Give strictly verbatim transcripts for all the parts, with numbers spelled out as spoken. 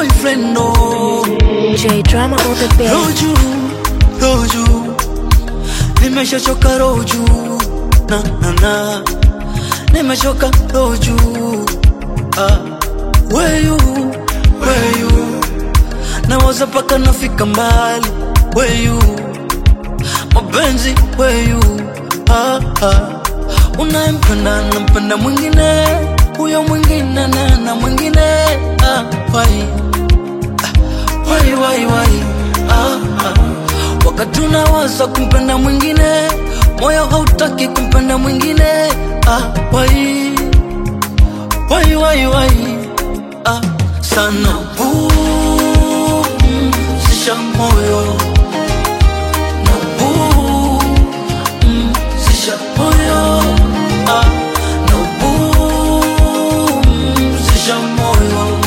boyfriend no. J Drama on the beat. Roju, Roju, nimeshachoka Roju, na na na, nimeshachoka Roju. Ah, where you, where you, nawaza paka nafika mbali. Where you, mapenzi where you. Ah ah, unayempenda nampenda mwingine, huyo mwingine na na mwingine. Ah, why? Why, why, why? Ah, ah. Wakati unawaza kumpenda mwingine, moyo hautaki kumpenda mwingine. Ah, why? Why, why, why? Ah, sana buu, sisha moyo. Na buu, sisha moyo. Ah, na buu, sisha moyo.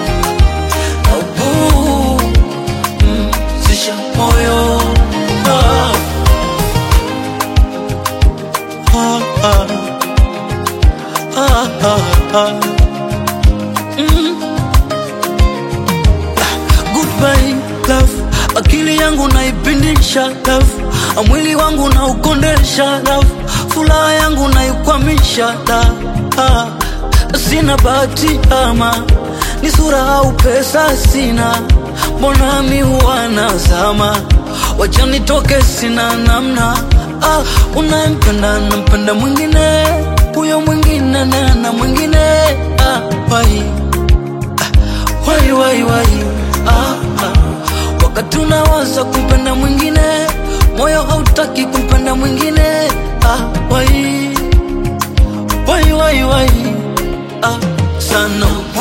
Moyo, ah, ah, ah, ah, ah, ah. Mm. Goodbye love, akili yangu naipindisha love, mwili wangu na ukondesha love, furaha yangu naikwamisha love. Ah, sina bahati ama ni sura au pesa sina, mbona mi huwa nazama, wacha nitoke sina namna. Ah, unayempenda nampenda mwingine, huyo mwingine na na mwingine. Ah, why? Ah, why, why, why? Ah, ah. Wakati unawaza kumpenda mwingine, moyo hautaki kumpenda mwingine. Ah, why? Why, why, why? Ah, sana